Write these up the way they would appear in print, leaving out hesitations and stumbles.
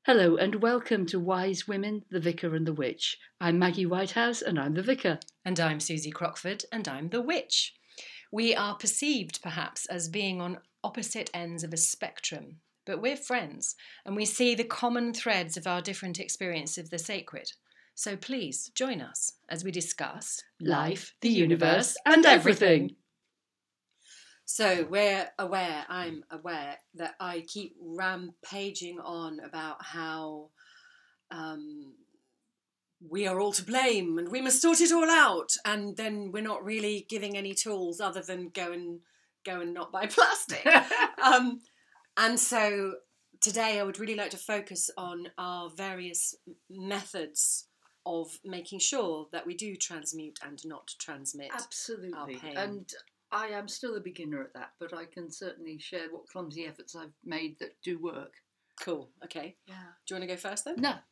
Hello and welcome to Wise Women, the Vicar and the Witch. I'm Maggie Whitehouse and I'm the Vicar. And I'm Susie Crockford and I'm the Witch. We are perceived perhaps as being on opposite ends of a spectrum, but we're friends and we see the common threads of our different experience of the sacred. So please join us as we discuss life, the universe, and everything. So I'm aware that I keep rampaging on about how we are all to blame and we must sort it all out, and then we're not really giving any tools other than go and not buy plastic. And so today I would really like to focus on our various methods of making sure that we do transmute and not transmit. Absolutely. Our pain. And I am still a beginner at that, but I can certainly share what clumsy efforts I've made that do work. Cool. Okay. Yeah. Do you want to go first then? No.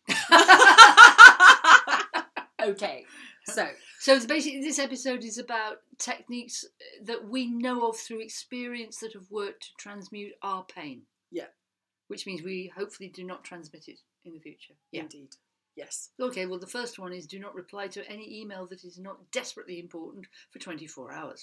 Okay. So basically this episode is about techniques that we know of through experience that have worked to transmute our pain. Yeah. Which means we hopefully do not transmit it in the future. Yeah. Indeed. Yes. Okay, well the first one is do not reply to any email that is not desperately important for 24 hours.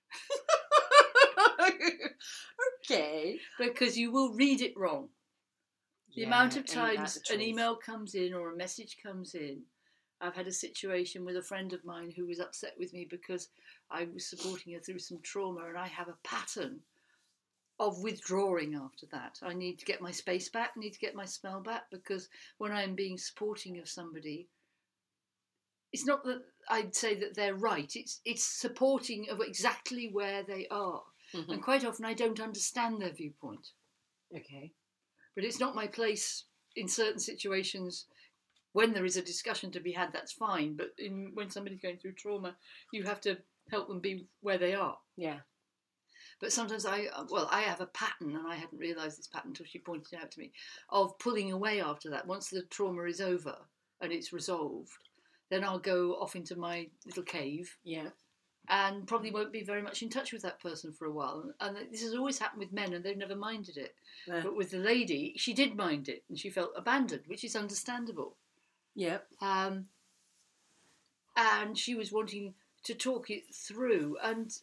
Okay. Because you will read it wrong. The amount of times an email comes in or a message comes in. I've had a situation with a friend of mine who was upset with me because I was supporting her through some trauma, and I have a pattern of withdrawing after that. I need to get my space back, need to get my smell back, because when I'm being supporting of somebody, it's not that I'd say that they're right, it's supporting of exactly where they are. Mm-hmm. And quite often I don't understand their viewpoint. Okay. But it's not my place in certain situations. When there is a discussion to be had, that's fine. But when somebody's going through trauma, you have to help them be where they are. Yeah. But sometimes I have a pattern, and I hadn't realised this pattern until she pointed it out to me, of pulling away after that. Once the trauma is over and it's resolved, then I'll go off into my little cave. Yeah. And probably won't be very much in touch with that person for a while. And this has always happened with men, and they've never minded it. Yeah. But with the lady, she did mind it, and she felt abandoned, which is understandable. Yeah. And she was wanting to talk it through, and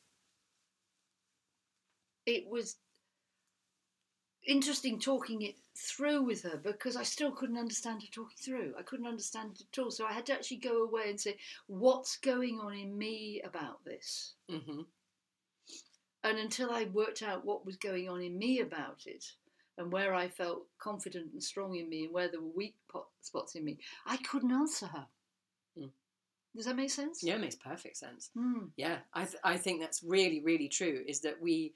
it was interesting talking it through with her, because I still couldn't understand her talking through. I couldn't understand it at all. So I had to actually go away and say, what's going on in me about this? Mm-hmm. And until I worked out what was going on in me about it, and where I felt confident and strong in me, and where there were weak spots in me, I couldn't answer her. Mm. Does that make sense? Yeah, it makes perfect sense. Mm. Yeah, I think that's really, really true, is that we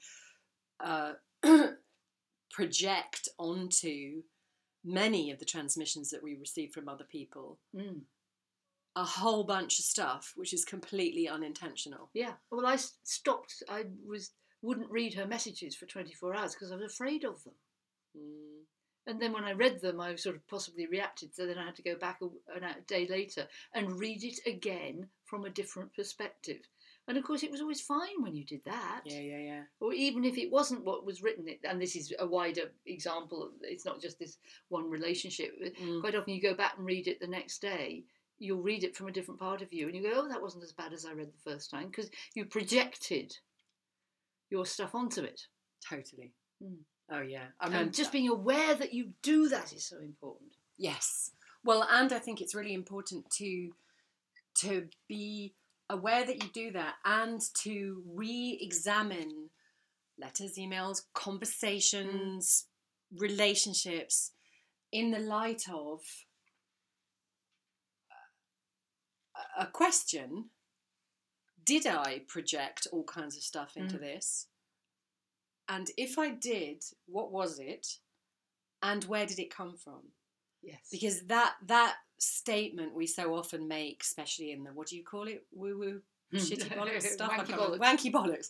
project onto many of the transmissions that we receive from other people a whole bunch of stuff which is completely unintentional. Yeah. Well, I stopped. I wouldn't read her messages for 24 hours because I was afraid of them. Mm. And then when I read them, I sort of possibly reacted. So then I had to go back a day later and read it again from a different perspective. And of course, it was always fine when you did that. Yeah. Or even if it wasn't what was written, and this is a wider example, it's not just this one relationship. Quite often you go back and read it the next day, you'll read it from a different part of you, and you go, oh, that wasn't as bad as I read the first time, because you projected your stuff onto it. Totally. Mm. Oh, yeah. And just being aware that you do that is so important. Yes. Well, and I think it's really important to be aware that you do that, and to re-examine letters, emails, conversations, relationships in the light of a question. Did I project all kinds of stuff into this? And if I did, what was it? And where did it come from? Yes. Because that statement we so often make, especially in the, what do you call it? Woo-woo, shitty bollocks stuff? Wanky bollocks.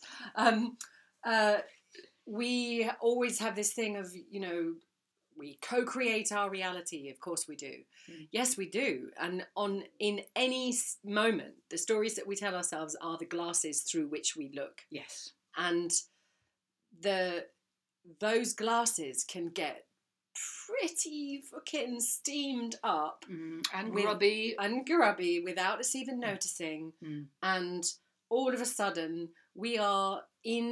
We always have this thing of, we co-create our reality. Of course we do. Yes, we do. And in any moment, the stories that we tell ourselves are the glasses through which we look. Yes. And those glasses can get pretty fucking steamed up and grubby without us even noticing. And all of a sudden we are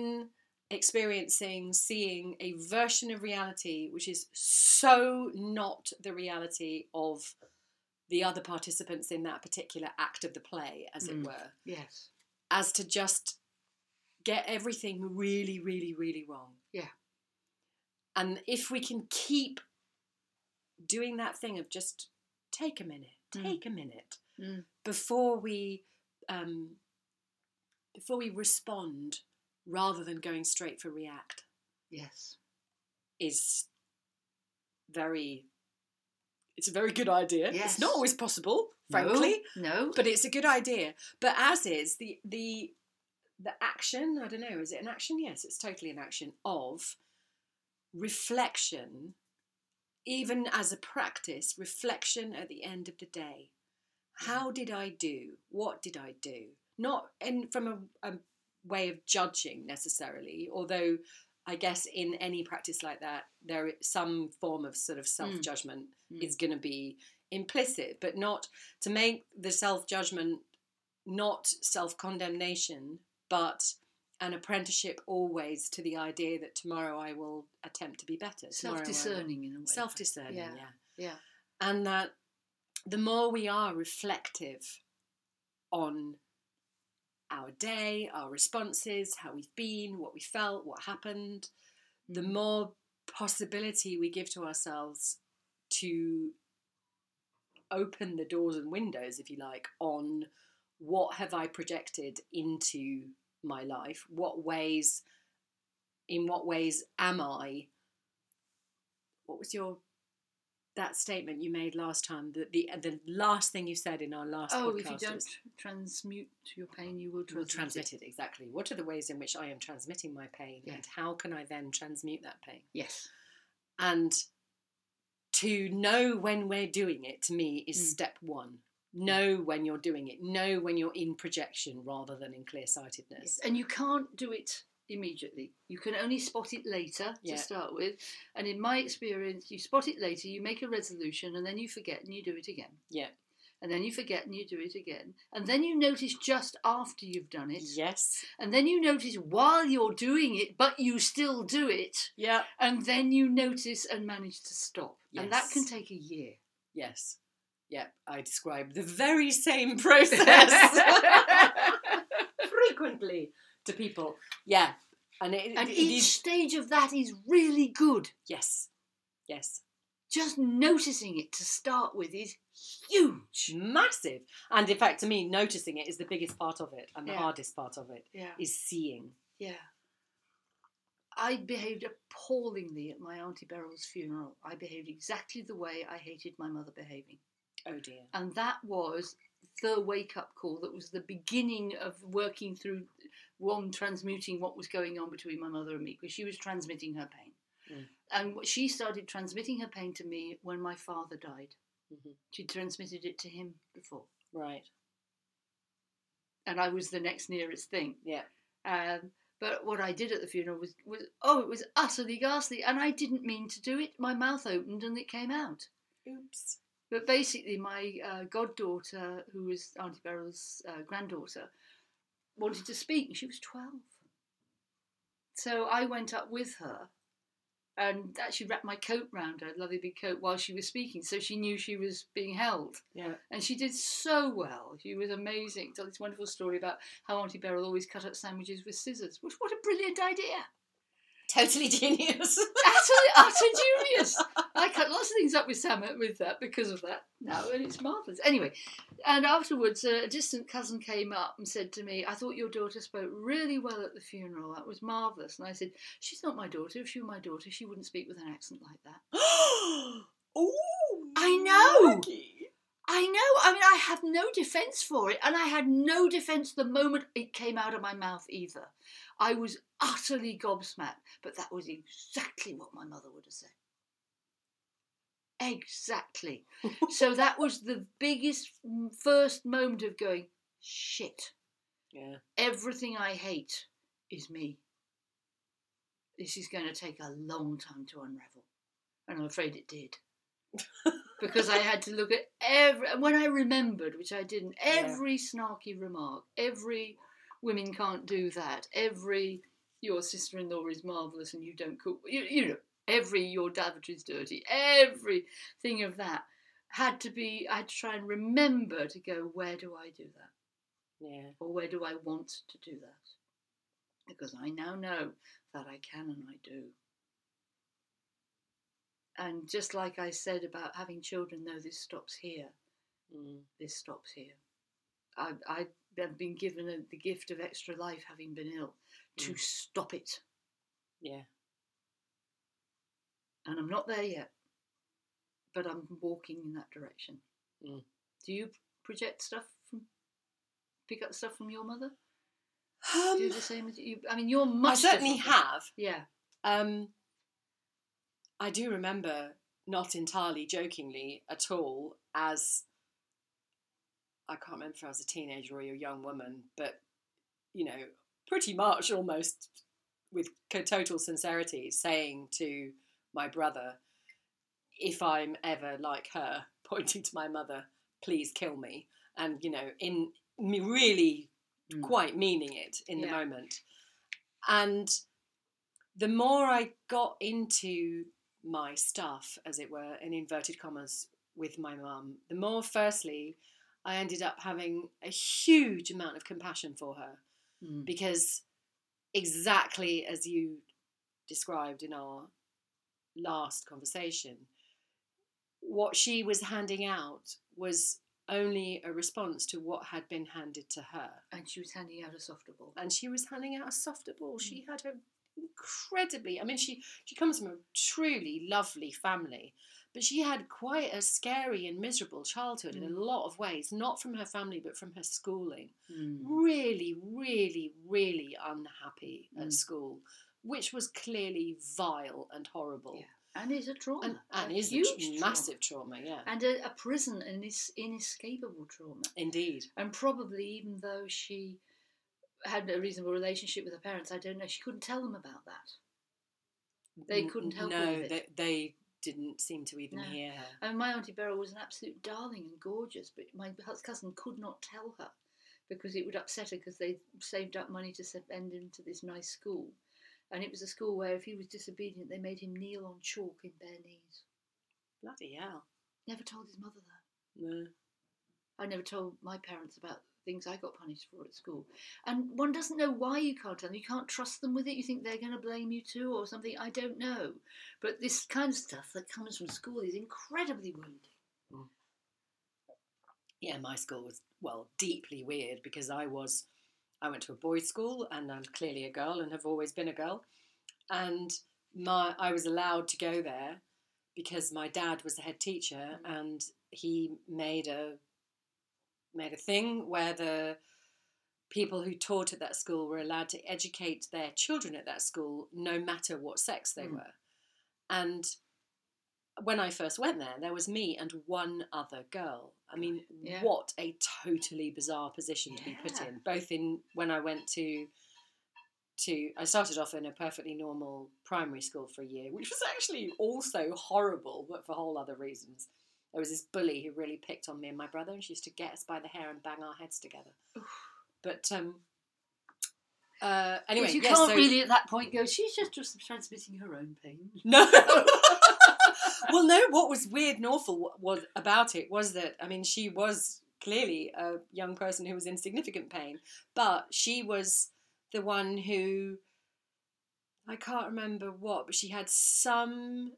seeing a version of reality which is so not the reality of the other participants in that particular act of the play, as it were. Yes. As to just get everything really, really, really wrong. Yeah. And if we can keep doing that thing of just take a minute before we respond rather than going straight for react. Yes. It's a very good idea. Yes. It's not always possible, frankly. No. But it's a good idea. But as is the action, I don't know, is it an action? Yes, it's totally an action of reflection, even as a practice, reflection at the end of the day. How did I do? What did I do? Not from a way of judging necessarily, although I guess in any practice like that, there is some form of sort of self-judgment is going to be implicit, but not to make the self-judgment not self-condemnation, but an apprenticeship always to the idea that tomorrow I will attempt to be better. Self-discerning in a way. Self-discerning, yeah. And that the more we are reflective on our day, our responses, how we've been, what we felt, what happened, the more possibility we give to ourselves to open the doors and windows, if you like, on what have I projected into my life, in what ways am I, what was that statement you made last time, the last thing you said in our last podcast. If you don't transmute your pain, you will transmit it. Exactly. What are the ways in which I am transmitting my pain, and how can I then transmute that pain? Yes. And to know when we're doing it, to me, is step one. Know when you're doing it. Know when you're in projection rather than in clear-sightedness. Yes. And you can't do it immediately. You can only spot it later to start with. And in my experience, you spot it later, you make a resolution, and then you forget and you do it again. Yeah. And then you forget and you do it again. And then you notice just after you've done it. Yes. And then you notice while you're doing it, but you still do it. Yeah. And then you notice and manage to stop. Yes. And that can take a year. Yes. Yeah, I describe the very same process frequently to people. Yeah. And each stage of that is really good. Yes. Yes. Just noticing it to start with is huge. Massive. And in fact, to me, noticing it is the biggest part of it, and the hardest part of it is seeing. Yeah. I behaved appallingly at my Auntie Beryl's funeral. I behaved exactly the way I hated my mother behaving. Oh dear. And that was the wake-up call. That was the beginning of working through transmuting what was going on between my mother and me, because she was transmitting her pain. And she started transmitting her pain to me when my father died. Mm-hmm. She transmitted it to him before. Right. And I was the next nearest thing. Yeah. But what I did at the funeral was it was utterly ghastly, and I didn't mean to do it. My mouth opened and it came out. Oops. But basically, my goddaughter, who was Auntie Beryl's granddaughter, wanted to speak, and she was 12. So I went up with her and actually wrapped my coat round her, lovely big coat, while she was speaking, so she knew she was being held. Yeah. And she did so well. She was amazing. Told this wonderful story about how Auntie Beryl always cut up sandwiches with scissors. What a brilliant idea. Totally genius. Utter genius. I cut lots of things up with that because of that now, and it's marvellous. Anyway, and afterwards a distant cousin came up and said to me, I thought your daughter spoke really well at the funeral. That was marvellous. And I said, she's not my daughter. If she were my daughter, she wouldn't speak with an accent like that. Oh, I know. Lucky. I know. I mean, I have no defence for it, and I had no defence the moment it came out of my mouth either. I was utterly gobsmacked, but that was exactly what my mother would have said. Exactly. So that was the biggest first moment of going, shit. Yeah. Everything I hate is me. This is going to take a long time to unravel. And I'm afraid it did. Because I had to look at when I remembered, which I didn't, every snarky remark, every women can't do that, every your sister-in-law is marvellous and you don't cook, you know, every your lavatory's dirty, everything of that I had to try and remember to go, where do I do that? Yeah. Or where do I want to do that? Because I now know that I can and I do. And just like I said about having children, no, this stops here. This stops here. I've been given the gift of extra life, having been ill, to stop it. Yeah. And I'm not there yet, but I'm walking in that direction. Do you project stuff pick up stuff from your mother? Do the same as you? I mean, you're much. I certainly have. Yeah. I do remember, not entirely jokingly at all, as I can't remember if I was a teenager or a young woman, but you know, pretty much almost with total sincerity, saying to my brother, if I'm ever like her, pointing to my mother, please kill me. And, you know, in really quite meaning it in the moment. And the more I got into my stuff, as it were, in inverted commas, with my mum, the more, firstly, I ended up having a huge amount of compassion for her. Because exactly as you described in our last conversation, what she was handing out was only a response to what had been handed to her. And she was handing out a softer ball. She had a incredibly, I mean, she comes from a truly lovely family, but she had quite a scary and miserable childhood in a lot of ways, not from her family, but from her schooling. Really, really, really unhappy at school, which was clearly vile and horrible. Yeah. And is a trauma. And is a massive trauma, yeah. And a prison, an inescapable trauma. Indeed. And probably, even though she had a reasonable relationship with her parents, I don't know, she couldn't tell them about that. They couldn't help her with it. No, they didn't seem to even hear her. And my Auntie Beryl was an absolute darling and gorgeous, but my cousin could not tell her because it would upset her, because they saved up money to send him to this nice school. And it was a school where if he was disobedient, they made him kneel on chalk in bare knees. Bloody hell. Never told his mother that. No. I never told my parents about things I got punished for at school. And one doesn't know why you can't tell them. You can't trust them with it. You think they're going to blame you too or something. I don't know. But this kind of stuff that comes from school is incredibly wounding. Yeah, my school was, well, deeply weird, because I went to a boys' school, and I'm clearly a girl and have always been a girl. And I was allowed to go there because my dad was the head teacher, and he made a thing where the people who taught at that school were allowed to educate their children at that school, no matter what sex they were. And when I first went there was me and one other girl. I mean, what a totally bizarre position to be put in. Both when I went to I started off in a perfectly normal primary school for a year, which was actually also horrible, but for whole other reasons. There was this bully who really picked on me and my brother, and she used to get us by the hair and bang our heads together. But anyway, but you can't really at that point go, she's just transmitting her own pain. No. Well, no, what was weird and awful about it was that, I mean, she was clearly a young person who was in significant pain, but she was the one who, I can't remember what, but she had some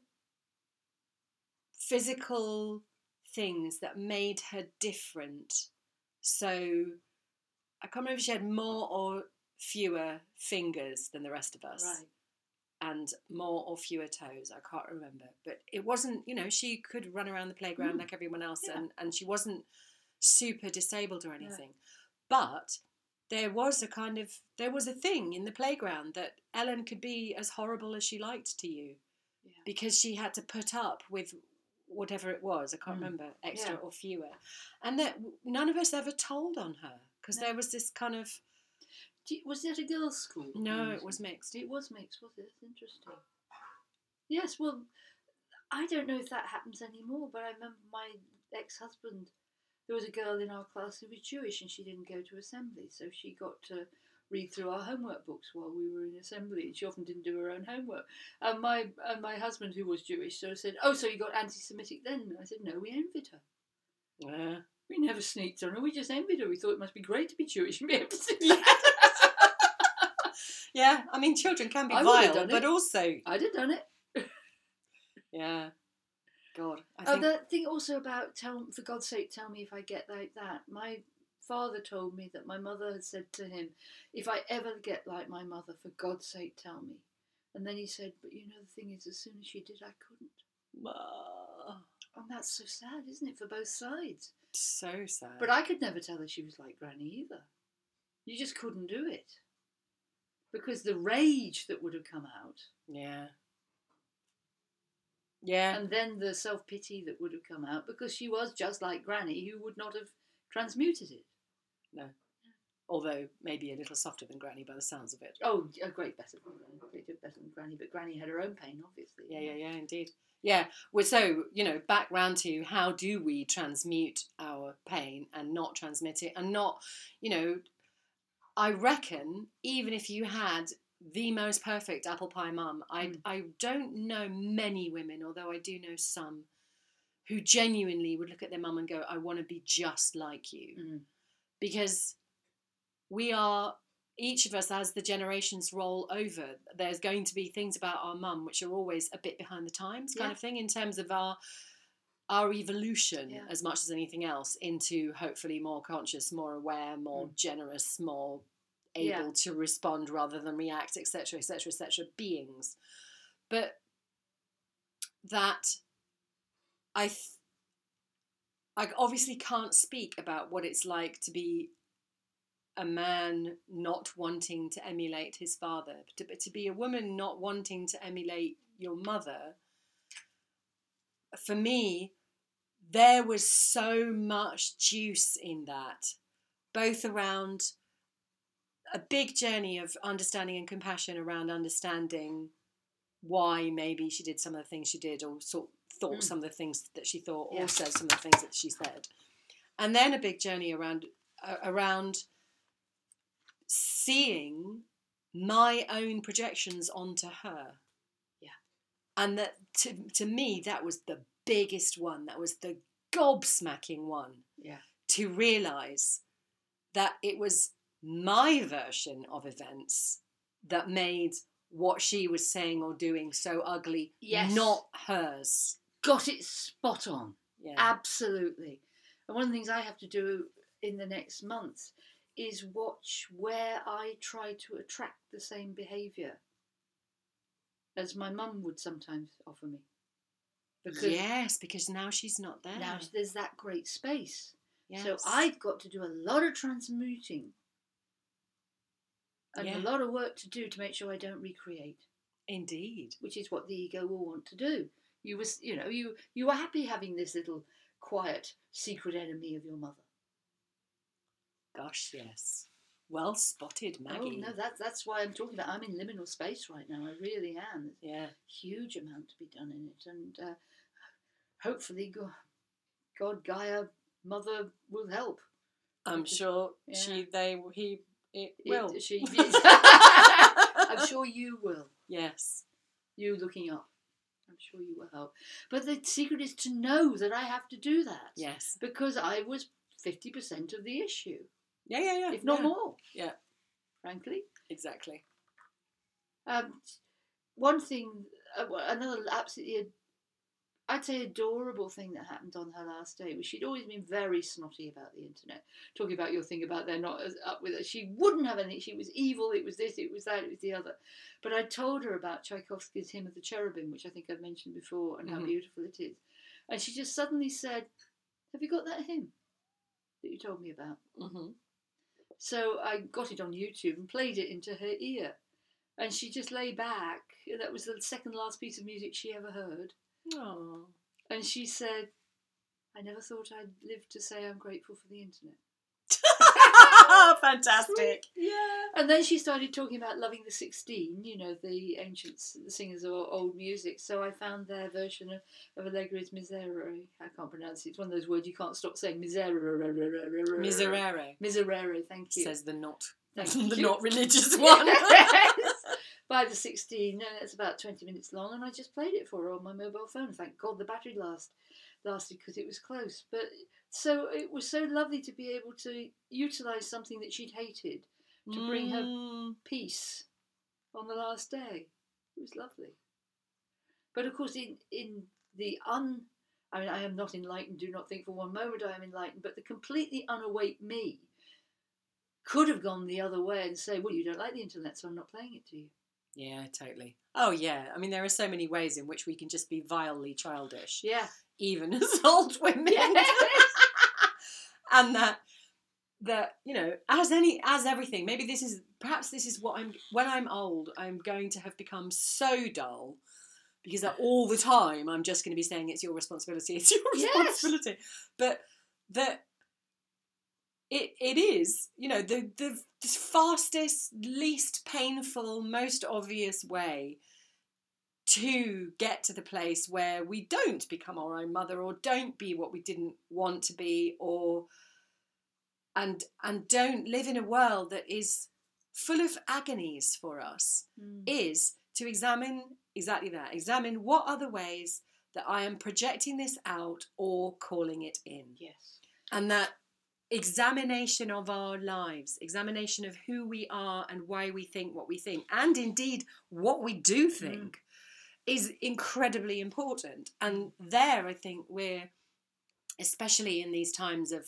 physical things that made her different. So I can't remember if she had more or fewer fingers than the rest of us. Right. And more or fewer toes, I can't remember. But it wasn't, you know, she could run around the playground like everyone else, and she wasn't super disabled or anything. But there was a thing in the playground that Ellen could be as horrible as she liked to you, because she had to put up with whatever it was, I can't remember, extra or fewer. And that none of us ever told on her, because there was this kind of... Was it a girls' school? No, it was mixed. It was mixed, was it? That's interesting. Yes, well, I don't know if that happens anymore, but I remember my ex-husband, there was a girl in our class who was Jewish and she didn't go to assembly, so she got to read through our homework books while we were in assembly. She often didn't do her own homework. And my husband, who was Jewish, sort of said, "Oh, so you got anti-Semitic then?" And I said, "No, we envied her. Yeah. We never sneaked on her. We just envied her. We thought it must be great to be Jewish and be able to do that." Yeah, I mean, children can be I would have vile, done but it. also... I'd have done it. Yeah. God, I think... The thing also about, for God's sake, tell me if I get like that. My father told me that my mother had said to him, "If I ever get like my mother, for God's sake, tell me." And then he said, "But you know, the thing is, as soon as she did, I couldn't." And that's so sad, isn't it, for both sides? So sad. But I could never tell her she was like Granny either. You just couldn't do it. Because the rage that would have come out. Yeah. Yeah. And then the self-pity that would have come out, because she was just like Granny, who would not have transmuted it. No. Although maybe a little softer than Granny by the sounds of it. Oh, a great better than Granny. Great better than Granny, but Granny had her own pain, obviously. Yeah, indeed. Yeah, well, so, back round to how do we transmute our pain and not transmit it and not, I reckon even if you had the most perfect apple pie mum, I don't know many women, although I do know some, who genuinely would look at their mum and go, "I want to be just like you." Mm. Because we are, each of us, as the generations roll over, there's going to be things about our mum which are always a bit behind the times kind of thing in terms of our evolution as much as anything else into hopefully more conscious, more aware, more generous, more able to respond rather than react, etc., etc., etc. beings. But that I obviously can't speak about what it's like to be a man not wanting to emulate his father, but to be a woman not wanting to emulate your mother. For me, there was so much juice in that, both around a big journey of understanding and compassion around understanding why maybe she did some of the things she did, or thought some of the things that she thought, or said some of the things that she said. And then a big journey around seeing my own projections onto her. Yeah. And that to me, that was the biggest one. That was the gobsmacking one. Yeah. To realise that it was my version of events that made what she was saying or doing so ugly, not hers. Got it spot on. Yeah. Absolutely. And one of the things I have to do in the next month is watch where I try to attract the same behaviour as my mum would sometimes offer me. Because now she's not there. Now there's that great space. Yes. So I've got to do a lot of transmuting and a lot of work to do to make sure I don't recreate. Indeed. Which is what the ego will want to do. You were happy having this little quiet secret enemy of your mother. Gosh, yes. Well spotted, Maggie. Oh no, that's why I'm talking about. I'm in liminal space right now. I really am. There's a huge amount to be done in it, and hopefully, God, Gaia, Mother will help. I'm sure it will. I'm sure you will. Yes. You looking up. I'm sure you will help. But the secret is to know that I have to do that. Yes. Because I was 50% of the issue. Yeah. If not more. Yeah. Frankly. Exactly. One thing, another absolutely, I'd say adorable thing that happened on her last day was she'd always been very snotty about the internet. Talking about your thing about they're not as up with her. She wouldn't have anything. She was evil. It was this, it was that, it was the other. But I told her about Tchaikovsky's Hymn of the Cherubim, which I think I've mentioned before, and how beautiful it is. And she just suddenly said, "Have you got that hymn that you told me about?" Mm-hmm. So I got it on YouTube and played it into her ear. And she just lay back. That was the second last piece of music she ever heard. Oh. And she said, "I never thought I'd live to say I'm grateful for the internet." Fantastic. Yeah. And then she started talking about Loving the 16, you know, the ancient singers of old music. So I found their version of Allegri's Miserere. I can't pronounce it. It's one of those words you can't stop saying. Miserere. Miserere, thank you. Says the not. The not religious one. Yes. By the 16, and it's about 20 minutes long, and I just played it for her on my mobile phone. Thank God the battery lasted because it was close. But so it was so lovely to be able to utilise something that she'd hated to bring her peace on the last day. It was lovely. But of course, in the I mean, I am not enlightened. Do not think for one moment I am enlightened. But the completely unawake me could have gone the other way and say, well, you don't like the internet, so I'm not playing it to you. Yeah, totally. Oh, yeah. I mean, there are so many ways in which we can just be vilely childish. Yeah. Even as old women. Yes. And that, you know, as everything, maybe this is what when I'm old, I'm going to have become so dull because that all the time I'm just going to be saying it's your responsibility, Yes. But that it is, you know, the fastest, least painful, most obvious way to get to the place where we don't become our own mother or don't be what we didn't want to be, or and don't live in a world that is full of agonies for us, is to examine exactly that. Examine what other ways that I am projecting this out or calling it in. Yes. And that examination of our lives, examination of who we are and why we think what we think, and indeed what we do think, is incredibly important. And there, I think we're, especially in these times of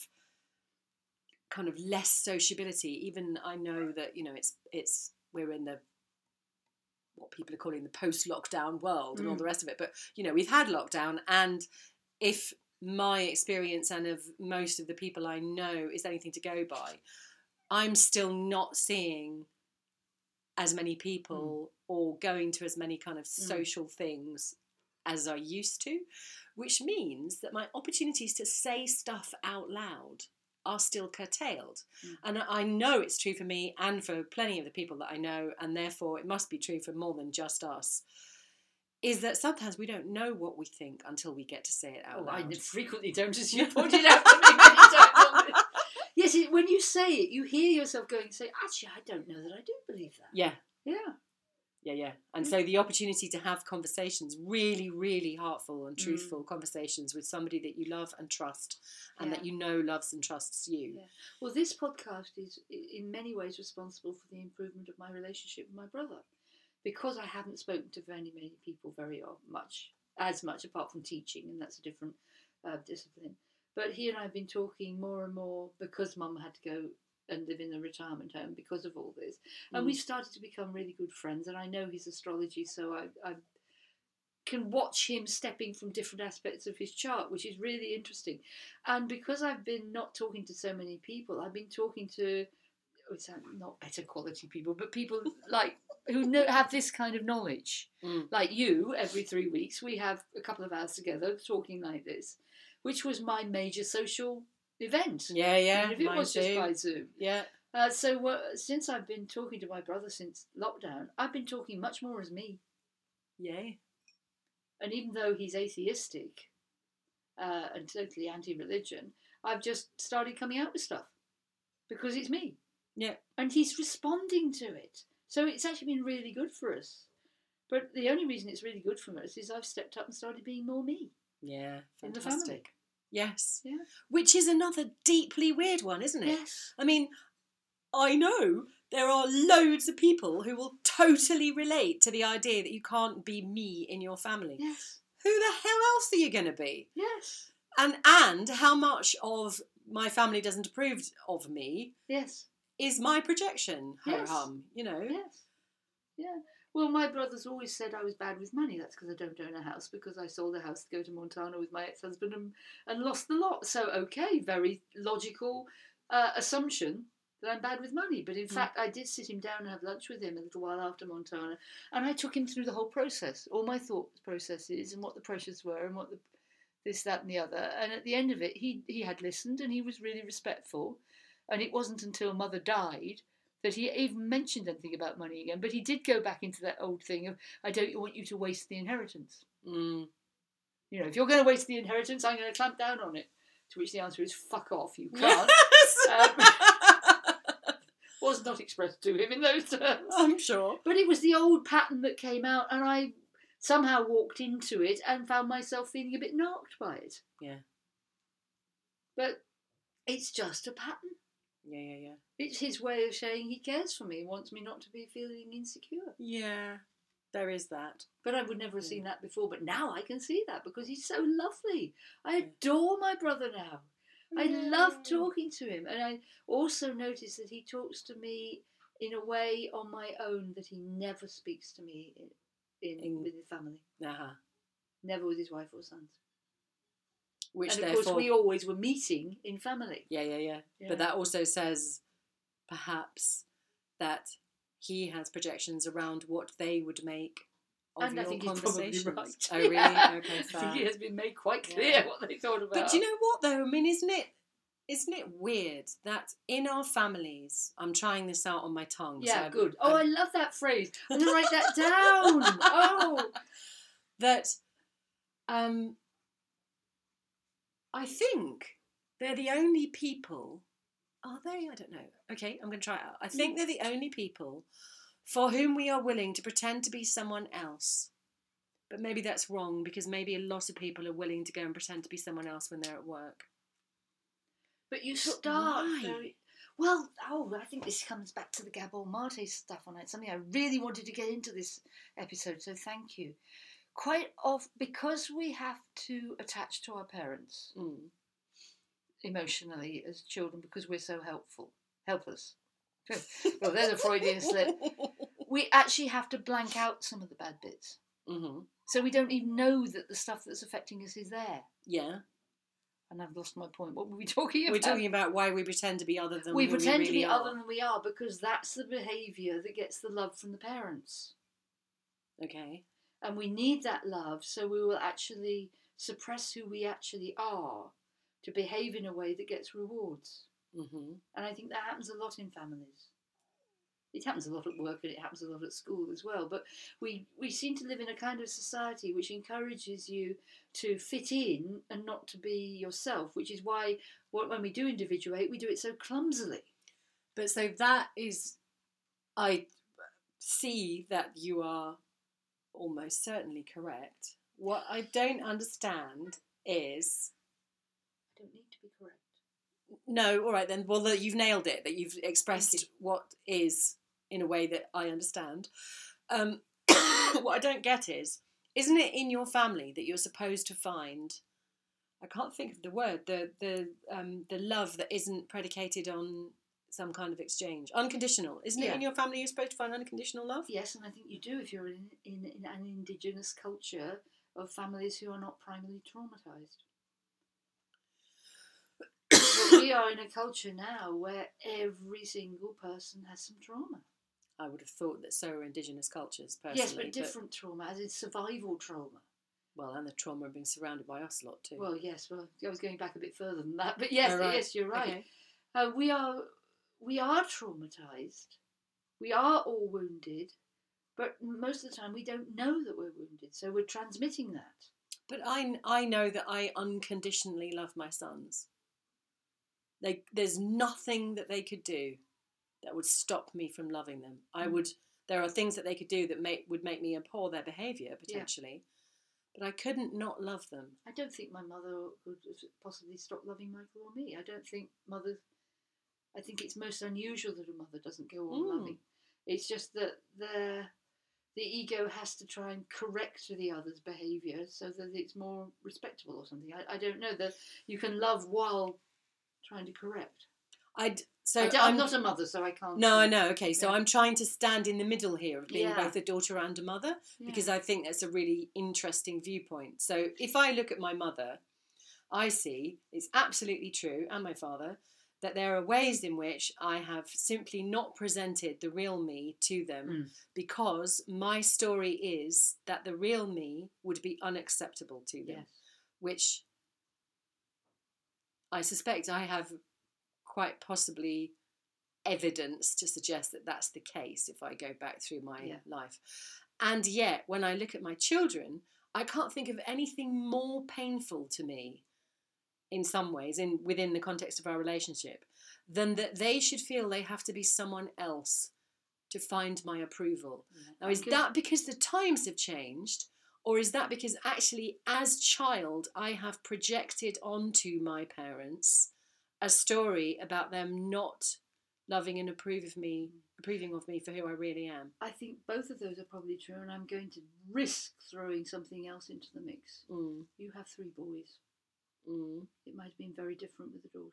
kind of less sociability, even I know that, you know, it's we're in the what people are calling the post-lockdown world and all the rest of it, but you know, we've had lockdown, and if my experience and of most of the people I know is anything to go by, I'm still not seeing as many people or going to as many kind of social things as I used to, which means that my opportunities to say stuff out loud are still curtailed. And I know it's true for me and for plenty of the people that I know, and therefore it must be true for more than just us, is that sometimes we don't know what we think until we get to say it out loud. I frequently don't, as you pointed out to me many times. Yes, when you say it, you hear yourself going, say, actually, I don't know that I do believe that. Yeah. Yeah. Yeah. And so the opportunity to have conversations, really, really heartful and truthful conversations with somebody that you love and trust, and that you know loves and trusts you. Yeah. Well, this podcast is in many ways responsible for the improvement of my relationship with my brother, because I haven't spoken to many people as much, apart from teaching, and that's a different discipline. But he and I have been talking more and more because Mum had to go and live in a retirement home because of all this. And we've started to become really good friends, and I know his astrology, so I can watch him stepping from different aspects of his chart, which is really interesting. And because I've been not talking to so many people, I've been talking to, it's not better quality people, but people like who have this kind of knowledge. Like you, every 3 weeks, we have a couple of hours together talking like this, which was my major social event. Yeah. Even if it was just by Zoom. Yeah. So since I've been talking to my brother since lockdown, I've been talking much more as me. Yay. And even though he's atheistic and totally anti-religion, I've just started coming out with stuff because it's me. Yeah. And he's responding to it. So it's actually been really good for us. But the only reason it's really good for us is I've stepped up and started being more me. Yeah, fantastic. In the family. Yes. Yeah. Which is another deeply weird one, isn't it? Yes. I mean, I know there are loads of people who will totally relate to the idea that you can't be me in your family. Yes. Who the hell else are you going to be? Yes. And how much of my family doesn't approve of me is my projection, ho-hum, you know? Yes. Yeah. Well, my brother's always said I was bad with money. That's because I don't own a house, because I sold a house to go to Montana with my ex-husband and lost the lot. So, okay, very logical assumption that I'm bad with money. But in fact, I did sit him down and have lunch with him a little while after Montana, and I took him through the whole process, all my thought processes and what the pressures were and what this, that and the other. And at the end of it, he had listened and he was really respectful. And it wasn't until Mother died that he even mentioned anything about money again. But he did go back into that old thing of, I don't want you to waste the inheritance. Mm. You know, if you're going to waste the inheritance, I'm going to clamp down on it. To which the answer is, fuck off, you can't. Was not expressed to him in those terms. I'm sure. But it was the old pattern that came out, and I somehow walked into it and found myself feeling a bit knocked by it. Yeah. But it's just a pattern. Yeah. It's his way of saying he cares for me and wants me not to be feeling insecure. Yeah, there is that. But I would never have seen that before. But now I can see that because he's so lovely. I adore my brother now. I love talking to him. And I also notice that he talks to me in a way on my own that he never speaks to me with his family. Uh-huh. Never with his wife or sons. Which, and of course, we always were meeting in family. Yeah. But that also says, perhaps, that he has projections around what they would make of your conversations. He's probably right. Oh, really? Okay, I think it has been made quite clear what they thought about. But do you know what, though? I mean, isn't it weird that in our families, I'm trying this out on my tongue. Yeah, so good. I love that phrase. I'm going to write that down. Oh. That, I think they're the only people, are they? I don't know. Okay, I'm going to try it out. I think they're the only people for whom we are willing to pretend to be someone else. But maybe that's wrong, because maybe a lot of people are willing to go and pretend to be someone else when they're at work. But you start very... Well, I think this comes back to the Gabor Mate stuff on it. Something I really wanted to get into this episode, so thank you. Quite often, because we have to attach to our parents emotionally as children, because we're so helpless. Well, there's a Freudian slip. We actually have to blank out some of the bad bits. Mm-hmm. So we don't even know that the stuff that's affecting us is there. Yeah. And I've lost my point. What were we talking about? We're talking about why we pretend to be other than we pretend to be other than we are, because that's the behaviour that gets the love from the parents. Okay. And we need that love, so we will actually suppress who we actually are to behave in a way that gets rewards. Mm-hmm. And I think that happens a lot in families. It happens a lot at work and it happens a lot at school as well. But we seem to live in a kind of society which encourages you to fit in and not to be yourself, which is why when we do individuate, we do it so clumsily. But so that is, I see that you are almost certainly correct. What I don't understand is... I don't need to be correct. No, all right then. Well, that you've nailed it, that you've expressed what is in a way that I understand. What I don't get is, isn't it in your family that you're supposed to find, I can't think of the word, the love that isn't predicated on some kind of exchange, unconditional? Isn't it in your family you're supposed to find unconditional love? Yes, and I think you do if you're in an indigenous culture of families who are not primarily traumatised. But we are in a culture now where every single person has some trauma. I would have thought that so are indigenous cultures, personally. Yes, but different trauma, as in survival trauma. Well, and the trauma of being surrounded by us a lot too. Well, yes, I was going back a bit further than that, but yes, yes, you're right. Okay. We are traumatised. We are all wounded, but most of the time we don't know that we're wounded, so we're transmitting that. But I know that I unconditionally love my sons. There's nothing that they could do that would stop me from loving them. There are things that they could do that would make me abhor their behaviour, potentially. Yeah. But I couldn't not love them. I don't think my mother would possibly stop loving Michael or me. I don't think I think it's most unusual that a mother doesn't go on loving. It's just that the ego has to try and correct the other's behaviour so that it's more respectable or something. I don't know that you can love while trying to correct. I'm not a mother, so I can't. No, I know. Okay, so I'm trying to stand in the middle here of being both a daughter and a mother, because I think that's a really interesting viewpoint. So if I look at my mother, I see it's absolutely true, and my father, that there are ways in which I have simply not presented the real me to them because my story is that the real me would be unacceptable to them, which I suspect I have quite possibly evidence to suggest that that's the case if I go back through my life. And yet, when I look at my children, I can't think of anything more painful to me, in some ways, within the context of our relationship, than that they should feel they have to be someone else to find my approval. Now, is that because the times have changed, or is that because actually, as child, I have projected onto my parents a story about them not loving and approving of me for who I really am? I think both of those are probably true, and I'm going to risk throwing something else into the mix. You have 3 boys. It might have been very different with the daughter.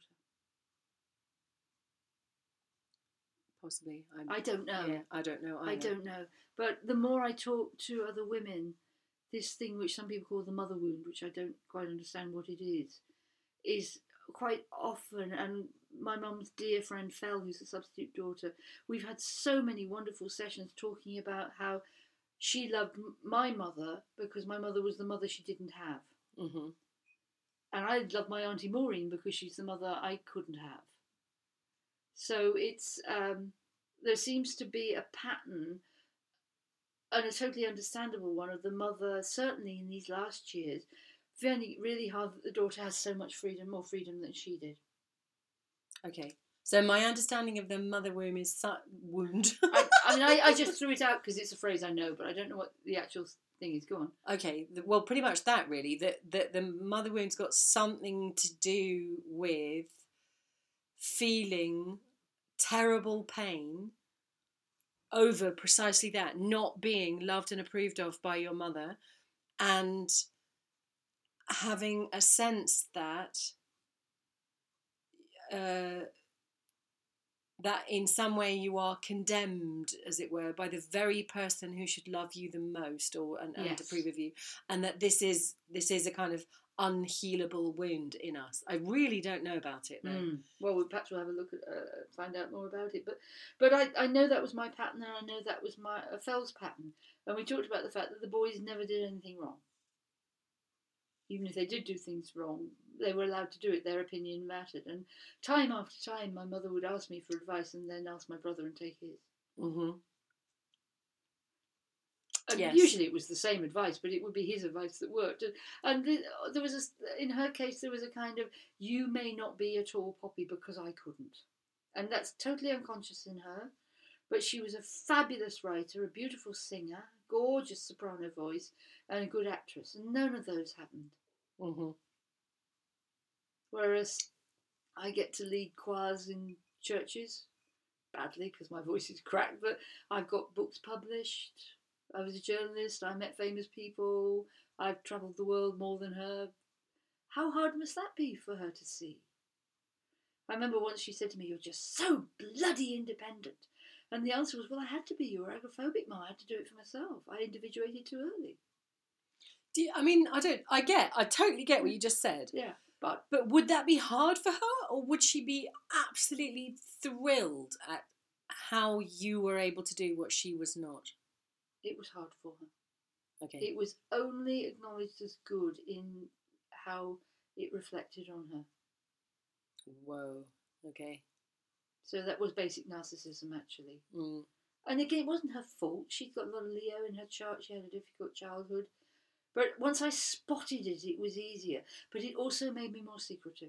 Possibly. I don't know. Yeah, I don't know either. I don't know. But the more I talk to other women, this thing which some people call the mother wound, which I don't quite understand what it is quite often, and my mum's dear friend Fel, who's a substitute daughter, we've had so many wonderful sessions talking about how she loved my mother because my mother was the mother she didn't have. And I love my Auntie Maureen because she's the mother I couldn't have. So it's there seems to be a pattern, and a totally understandable one, of the mother, certainly in these last years, finding it really hard that the daughter has so much freedom, more freedom than she did. Okay. So my understanding of the mother wound is wound. I just threw it out because it's a phrase I know, but I don't know what the actual thing is. Go on. Okay. Well, pretty much that, really. That the mother wound's got something to do with feeling terrible pain over precisely that, not being loved and approved of by your mother, and having a sense that that in some way you are condemned, as it were, by the very person who should love you the most and approve of you, and that this is a kind of unhealable wound in us. I really don't know about it though. Well, perhaps we'll have a look at find out more about it. But I know that was my pattern, and I know that was my Fel's pattern. And we talked about the fact that the boys never did anything wrong. Even if they did do things wrong, they were allowed to do it. Their opinion mattered. And time after time, my mother would ask me for advice, and then ask my brother and take his. And usually it was the same advice, but it would be his advice that worked. And there was in her case, there was a kind of, you may not be a tall poppy because I couldn't. And that's totally unconscious in her. But she was a fabulous writer, a beautiful singer, gorgeous soprano voice, and a good actress. And none of those happened. Whereas I get to lead choirs in churches, badly because my voice is cracked, but I've got books published. I was a journalist. I met famous people. I've travelled the world more than her. How hard must that be for her to see? I remember once she said to me, "You're just so bloody independent." And the answer was, well, I had to be. You were agoraphobic, Ma. I had to do it for myself. I individuated too early. I totally get what you just said. Yeah. But would that be hard for her, or would she be absolutely thrilled at how you were able to do what she was not? It was hard for her. Okay. It was only acknowledged as good in how it reflected on her. Whoa. Okay. So that was basic narcissism, actually. And again, it wasn't her fault. She'd got a lot of Leo in her chart. She had a difficult childhood. But once I spotted it, it was easier. But it also made me more secretive.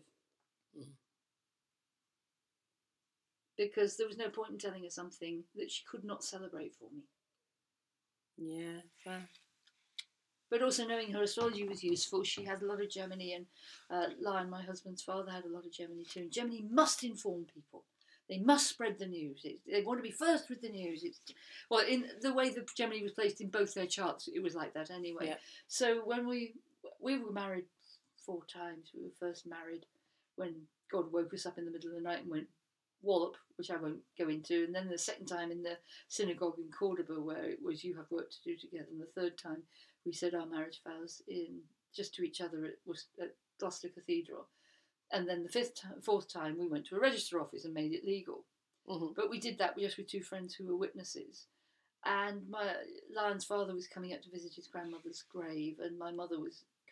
Because there was no point in telling her something that she could not celebrate for me. Yeah, fair. But also knowing her astrology was useful. She had a lot of Gemini, and Lion, my husband's father, had a lot of Gemini too. And Gemini must inform people. They must spread the news. They want to be first with the news. In the way the Gemini was placed in both their charts, it was like that anyway. Yeah. So when we were married 4 times. We were first married when God woke us up in the middle of the night and went wallop, which I won't go into. And then the second time in the synagogue in Cordoba, where it was you have work to do together. And the third time we said our marriage vows just to each other at Gloucester Cathedral. And then the fourth time we went to a register office and made it legal. Mm-hmm. But we did that just with 2 friends who were witnesses. And my Lion's father was coming up to visit his grandmother's grave, and my mother was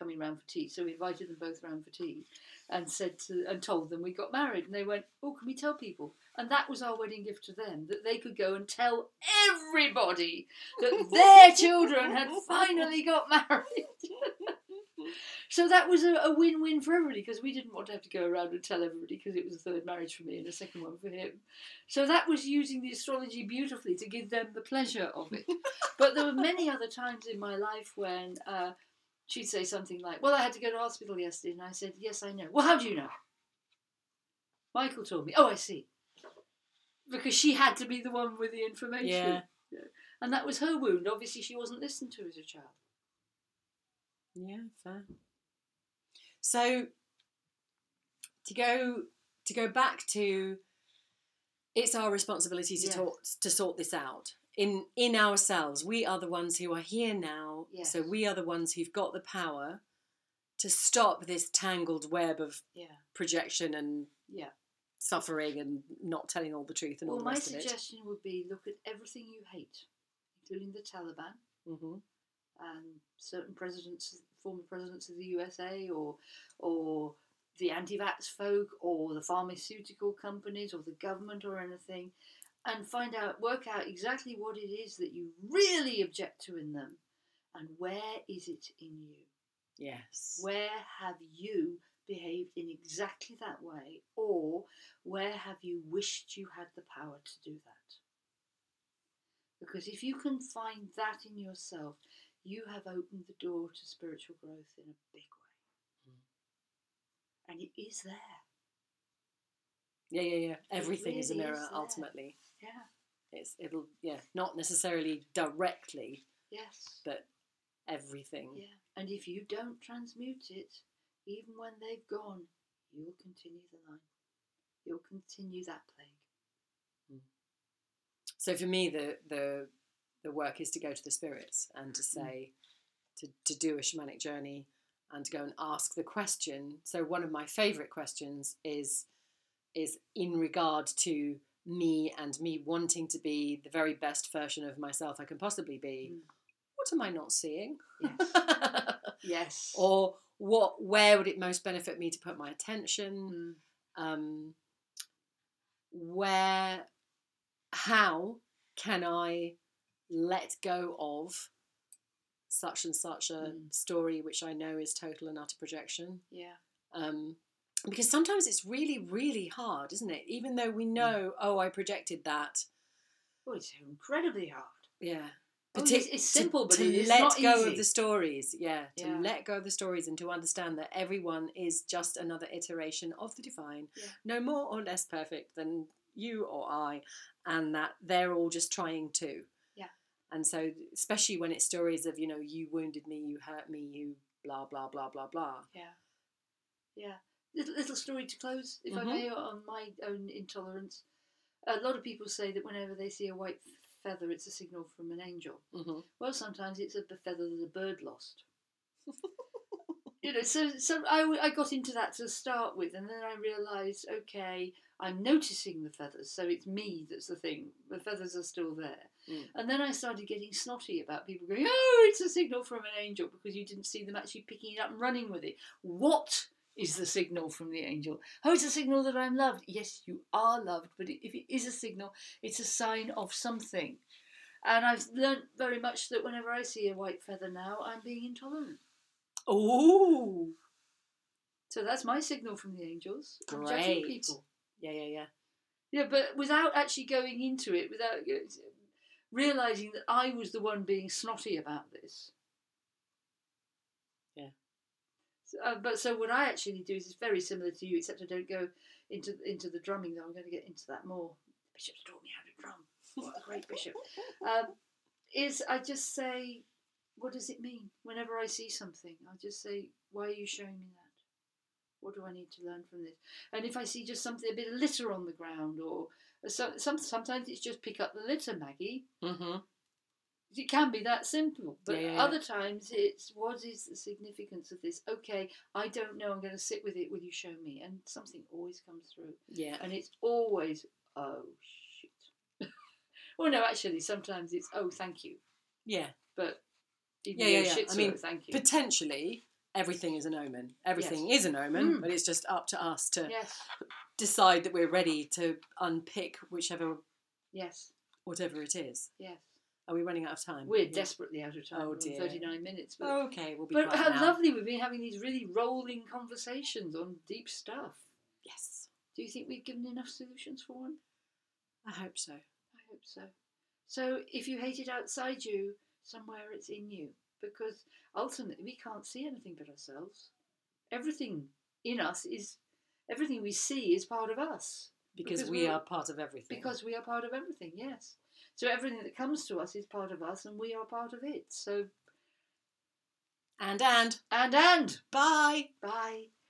coming round for tea. So we invited them both round for tea and told them we got married. And they went, oh, can we tell people? And that was our wedding gift to them, that they could go and tell everybody that their children had finally got married. So that was a win-win for everybody, because we didn't want to have to go around and tell everybody, because it was a third marriage for me and a second one for him. So that was using the astrology beautifully to give them the pleasure of it. But there were many other times in my life when she'd say something like, well, I had to go to hospital yesterday. And I said, yes, I know. Well, how do you know? Michael told me. Oh, I see. Because she had to be the one with the information. Yeah. And that was her wound. Obviously, she wasn't listened to as a child. Yeah, fair. So to go back to, it's our responsibility to sort this out in ourselves. We are the ones who are here now. Yes. So we are the ones who've got the power to stop this tangled web of projection and suffering and not telling all the truth and all the rest of it. My suggestion would be, look at everything you hate, including the Taliban. Mm-hmm. And certain former presidents of the USA, or the anti-vax folk, or the pharmaceutical companies, or the government, or anything, and work out exactly what it is that you really object to in them, and where is it in you? Yes. Where have you behaved in exactly that way, or where have you wished you had the power to do that? Because if you can find that in yourself, you have opened the door to spiritual growth in a big way. And it is there. Yeah. Everything is a really mirror, ultimately. Yeah. It'll not necessarily directly. Yes. But everything. Yeah. And if you don't transmute it, even when they've gone, you'll continue the line. You'll continue that plague. So for me, the work is to go to the spirits and to say, to do a shamanic journey and to go and ask the question. So one of my favourite questions is in regard to me and me wanting to be the very best version of myself I can possibly be. What am I not seeing? Yes. Yes. Or where would it most benefit me to put my attention? How can I let go of such and such a story which I know is total and utter projection? Yeah. Because sometimes it's really, really hard, isn't it? Even though we know, I projected that. Oh, it's incredibly hard. Yeah. It's simple, but it's let not go easy. of the stories. To let go of the stories and to understand that everyone is just another iteration of the divine, no more or less perfect than you or I, and that they're all just trying to. Yeah. And so, especially when it's stories of, you wounded me, you hurt me, you blah, blah, blah, blah, blah. Yeah. Little story to close, if I may, on my own intolerance. A lot of people say that whenever they see a white feather, it's a signal from an angel. Well, sometimes it's a feather that a bird lost. So I got into that to start with, and then I realised, okay, I'm noticing the feathers, so it's me that's the thing. The feathers are still there. And then I started getting snotty about people going, oh, it's a signal from an angel, because you didn't see them actually picking it up and running with it. What is the signal from the angel? Oh, it's a signal that I'm loved. Yes, you are loved, but if it is a signal, it's a sign of something. And I've learnt very much that whenever I see a white feather now, I'm being intolerant. Oh! So that's my signal from the angels. I'm Great. judging people. Yeah. Yeah, but without actually going into it, without realising that I was the one being snotty about this. Yeah. So what I actually do is very similar to you, except I don't go into the drumming, though. I'm going to get into that more. The bishop's taught me how to drum. What a great bishop. Is I just say, what does it mean? Whenever I see something, I just say, why are you showing me that? What do I need to learn from this? And if I see just something, a bit of litter on the ground, or sometimes it's just pick up the litter, Maggie. It can be that simple. But other times it's, what is the significance of this? Okay, I don't know, I'm going to sit with it. Will you show me? And something always comes through. Yeah. And it's always, oh, shit. Well, no, actually, sometimes it's, oh, thank you. Yeah. But Yeah. shit's I mean, thank you. potentially, everything is an omen. Everything is an omen, but it's just up to us to decide that we're ready to unpick whatever it is. Yes. Are we running out of time? We're desperately out of time. Oh dear. 39 minutes. But, okay, we'll be But how now. lovely we've been having these really rolling conversations on deep stuff. Yes. Do you think we've given enough solutions for one? I hope so. I hope so. So if you hate it outside you, somewhere it's in you. Because ultimately we can't see anything but ourselves. Everything in us everything we see is part of us. Because we are part of everything. Because we are part of everything, yes. So everything that comes to us is part of us and we are part of it. So And. And. Bye. Bye.